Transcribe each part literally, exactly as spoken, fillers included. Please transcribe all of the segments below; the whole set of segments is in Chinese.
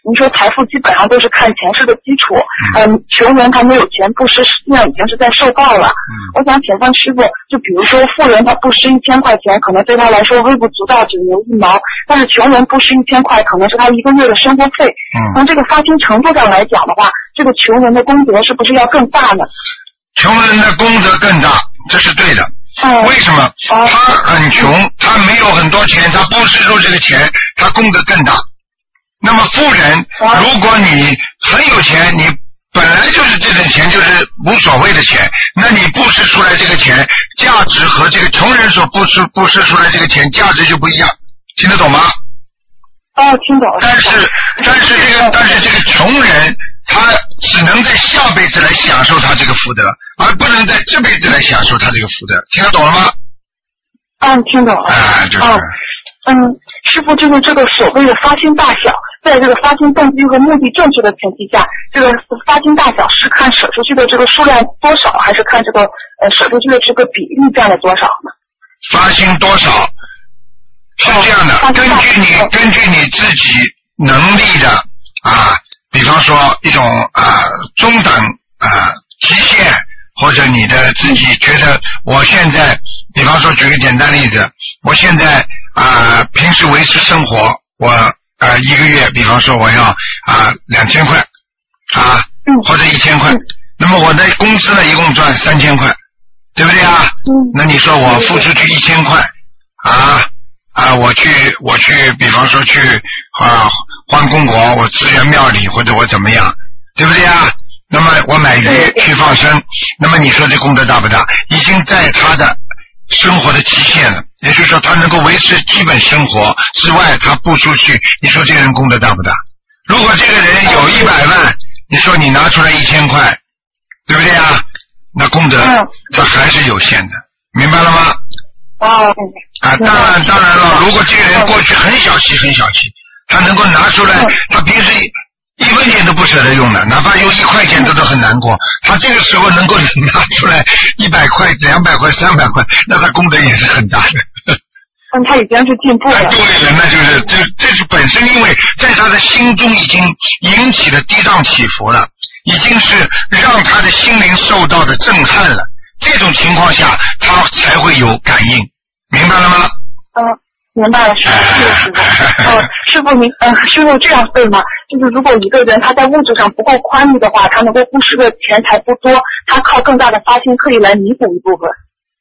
您说财富基本上都是看前世的基础，嗯，穷人他没有钱布施，实际上已经是在受报了。嗯，我想请问师傅，就比如说富人他布施一千块钱，可能对他来说微不足道，九牛一毛，但是穷人布施一千块，可能是他一个月的生活费。嗯，从这个发心程度上来讲的话，这个穷人的功德是不是要更大呢？ 穷人的功德更大，这是对的。为什么？他很穷，他没有很多钱，他布施出这个钱，他功德更大。那么富人，如果你很有钱，你本来就是这点钱就是无所谓的钱，那你布施出来这个钱价值和这个穷人所布施布施出来这个钱价值就不一样，听得懂吗？ 哦，听懂了。 但是但是这个但是这个穷人他只能在下辈子来享受他这个福德，而不能在这辈子来享受他这个福德，听得懂了吗？ 嗯，听懂了。 啊，就是。 哦嗯，师傅，就是这个所谓的发心大小，在这个发心动机和目的正确的前提下，这个发心大小是看舍出去的这个数量多少，还是看这个呃舍出去的这个比例占了多少呢？ 发心多少是这样的，哦、根据你根据你自己能力的啊，比方说一种啊中等啊极限，或者你的自己觉得我现在，比方说举个简单例子，我现在啊平时维持生活，我啊一个月，比方说我要啊两千块啊或者一千块，那么我的工资呢一共赚三千块，对不对啊？那你说我付出去一千块啊啊我去我去比方说去啊换公国，我支援庙里或者我怎么样，对不对啊？那么我买鱼去放生，那么你说这功德大不大？已经在他的生活的极限了，也就是说他能够维持基本生活之外，他不出去，你说这个人功德大不大？如果这个人有一百万，你说你拿出来一千块，对不对啊？那功德他还是有限的，明白了吗？ 哦。 啊，当然当然了，如果这个人过去很小气很小气，他能够拿出来，他平时一分钱都不舍得用的，哪怕用一块钱都都很难过。他这个时候能够拿出来一百块、两百块、三百块，那他功德也是很大的。 嗯，他已经是进步了。 对了，那就是这这是本身因为在他的心中已经引起了跌宕起伏了，已经是让他的心灵受到的震撼了。这种情况下，他才会有感应，明白了吗？ 嗯。明白了，师傅，谢谢师傅。呃，师傅您，呃，师傅这样对吗？就是如果一个人他在物质上不够宽裕的话，他能够布施的钱财不多，他靠更大的发心可以来弥补一部分。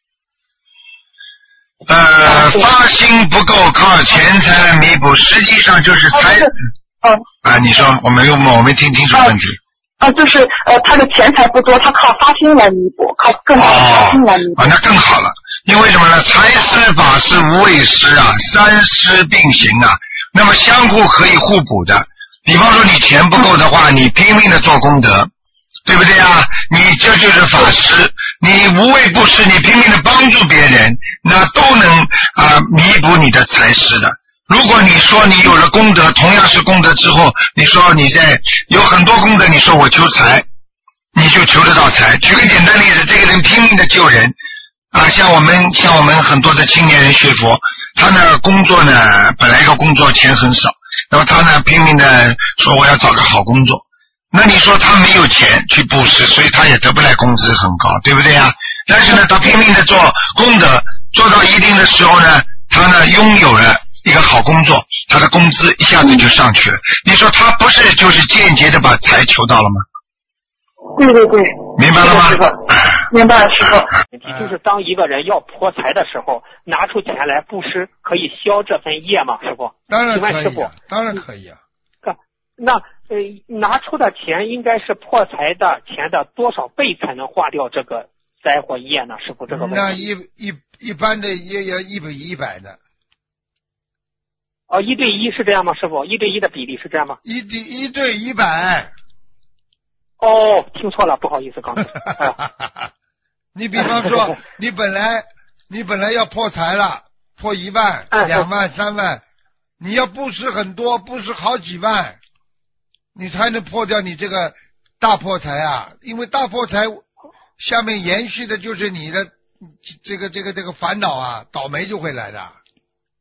呃，发心不够，靠钱财来弥补，实际上就是财。 嗯。 啊，你说，我没有，我没听清楚问题。 啊，就是呃，他的钱财不多，他靠发心来弥补，靠更大的发心来弥补。 啊，那更好了。因为什么呢？财施法施无畏施啊，三施并行啊，那么相互可以互补的。比方说你钱不够的话，你拼命的做功德，对不对啊？你这就是法施，你无畏不施，你拼命的帮助别人，那都能啊、呃、弥补你的财施的。如果你说你有了功德，同样是功德之后，你说你在有很多功德，你说我求财，你就求得到财。举个简单例子，这个人拼命的救人。啊，像我们像我们很多的青年人学佛，他呢工作呢本来一个工作钱很少，那么他呢拼命的说我要找个好工作，那你说他没有钱去布施，所以他也得不来工资很高，对不对啊？但是呢他拼命的做功德，做到一定的时候呢，他呢拥有了一个好工作，他的工资一下子就上去了。你说他不是就是间接的把财求到了吗？ 对对对， 明白了吗？ 明白了，师傅。 问题就是当一个人要破财的时候，拿出钱来布施，可以消这份业吗？师傅？ 当然可以、啊， 师傅当然可以啊。 那呃，拿出的钱应该是破财的钱的多少倍才能化掉这个灾祸业呢？师傅，这个问题。 那一一一般的也要一比一百的。 哦，一对一是这样吗？师傅，一对一的比例是这样吗？ 一对一对一百。 哦，听错了，不好意思，刚才。哎、 你比方说，你本来你本来要破财了，破一万、 哎、 两万、三万，你要布施很多，布施好几万，你才能破掉你这个大破财啊！因为大破财下面延续的就是你的这个这个这个烦恼啊，倒霉就会来的。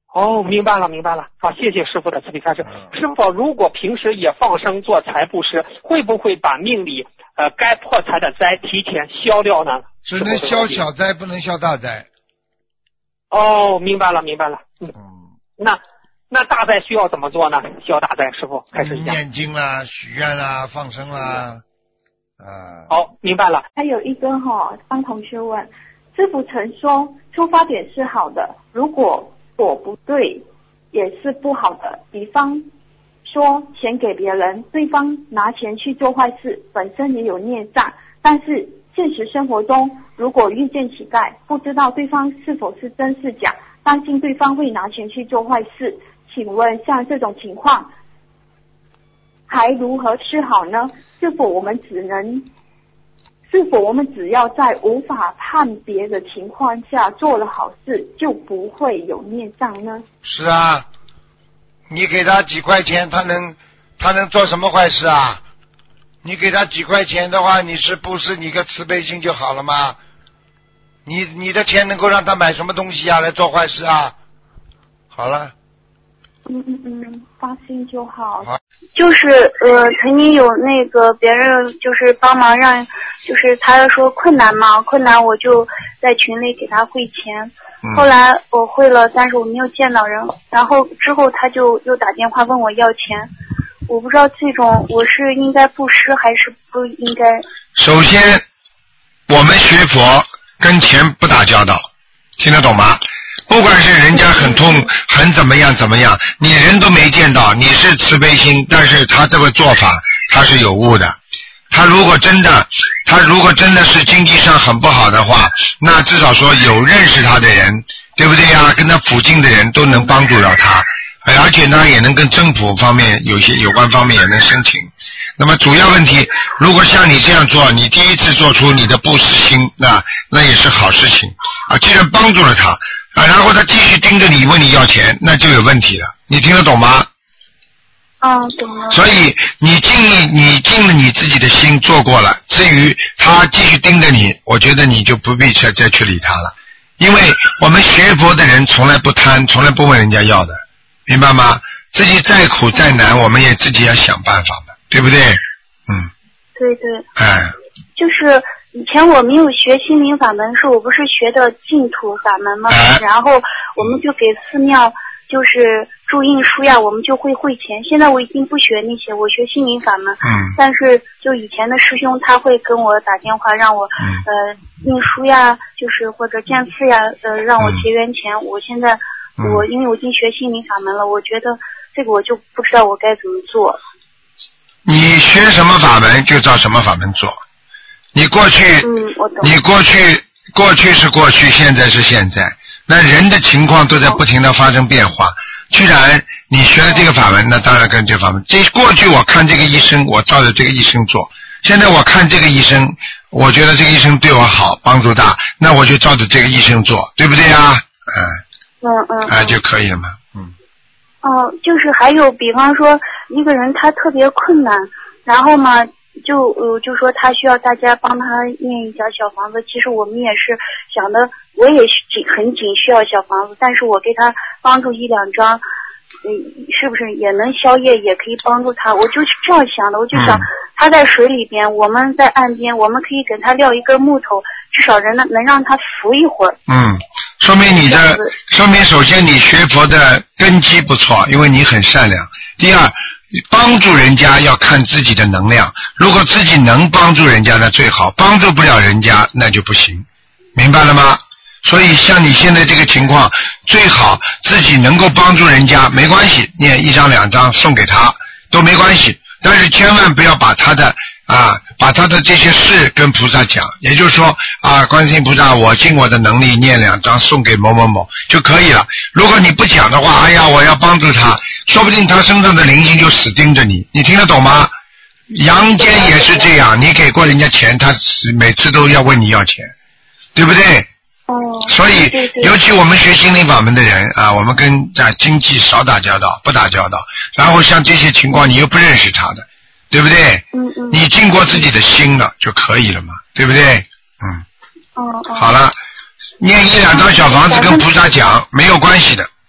哦，明白了，明白了。好，谢谢师傅的慈悲开示。师傅，如果平时也放生做财布施，会不会把命里呃该破财的灾提前消掉呢？ 只能消小灾，不能消大灾。 哦，明白了，明白了。嗯， 嗯那那大灾需要怎么做呢？消大灾，师傅开始一下。 念经啦，许愿啦，放生啦，啊。 好，明白了。 还有一个哈、哦，帮同学问，师父曾说出发点是好的，如果果不对也是不好的。比方说钱给别人，对方拿钱去做坏事，本身也有孽障，但是现实生活中如果遇见乞丐，不知道对方是否是真是假，担心对方会拿钱去做坏事，请问像这种情况还如何是好呢？是否我们只能是否我们只要在无法判别的情况下做了好事，就不会有孽障呢？ 是啊，你给他几块钱，他能他能做什么坏事啊？你给他几块钱的话，你是布施你个慈悲心就好了吗？你你的钱能够让他买什么东西啊？来做坏事啊？好了。 嗯嗯嗯，放心就好。 好。 就是呃，曾经有那个别人就是帮忙让，就是他说困难嘛，困难我就在群里给他汇钱。 嗯、 后来我汇了，但是我没有见到人。然后之后他就又打电话问我要钱，我不知道这种我是应该布施还是不应该。 首先，我们学佛跟钱不打交道，听得懂吗？不管是人家很痛很怎么样怎么样，你人都没见到，你是慈悲心，但是他这个做法他是有误的。他如果真的他如果真的是经济上很不好的话，那至少说有认识他的人，对不对呀？跟他附近的人都能帮助到他，而且呢也能跟政府方面有些有关方面也能申请。那么主要问题，如果像你这样做，你第一次做出你的布施心，那那也是好事情啊。既然帮助了他啊，然后他继续盯着你问你要钱，那就有问题了。你听得懂吗？ 嗯，懂了。 所以你尽力，你尽了你自己的心做过了。至于他继续盯着你，我觉得你就不必再再去理他了，因为我们学佛的人从来不贪，从来不问人家要的，明白吗？自己再苦再难，我们也自己要想办法的，对不对？嗯。 对对。 哎。 就是以前我没有学心灵法门，是我不是学的净土法门吗？ 哎、 然后我们就给寺庙就是注印书呀，我们就会汇钱。现在我已经不学那些，我学心灵法门。 嗯。 但是就以前的师兄他会跟我打电话让我、 嗯、 呃印书呀，就是或者建寺呀，呃让我结缘钱。嗯、我现在我因为我已经学心灵法门了，我觉得这个我就不知道我该怎么做。 你学什么法门就照什么法门做。你过去， 嗯，我懂。 你过去，过去是过去，现在是现在。那人的情况都在不停的发生变化。居然你学了这个法门，那当然跟这个法门。这过去我看这个医生，我照着这个医生做；现在我看这个医生，我觉得这个医生对我好，帮助大，那我就照着这个医生做，对不对呀？ 嗯嗯嗯。啊，就可以了嘛。嗯。 哦，就是还有，比方说一个人他特别困难，然后嘛。就呃就说他需要大家帮他念一点小房子，其实我们也是想的，我也紧很紧需要小房子，但是我给他帮助一两张，嗯，是不是也能消业，也可以帮助他？我就是这样想的，我就想、嗯、他在水里边，我们在岸边，我们可以给他撂一根木头，至少人能能让他浮一会儿。 嗯，说明你的，说明首先你学佛的根基不错，因为你很善良。第二，帮助人家要看自己的能量，如果自己能帮助人家那最好，帮助不了人家那就不行，明白了吗？所以像你现在这个情况，最好自己能够帮助人家，没关系，念一张两张送给他都没关系，但是千万不要把他的啊，把他的这些事跟菩萨讲，也就是说啊，观世音菩萨，我尽我的能力念两张送给某某某就可以了。如果你不讲的话，哎呀，我要帮助他，说不定他身上的灵性就死盯着你，你听得懂吗？阳间也是这样，你给过人家钱，他每次都要问你要钱，对不对？ 哦。 所以，尤其我们学心灵法门的人啊，我们跟啊经济少打交道，不打交道，然后像这些情况你又不认识他的。对不对？ 嗯嗯。 你尽过自己的心了就可以了嘛，对不对？嗯。 哦哦。 好了，念一两张小房子跟菩萨讲，没有关系的，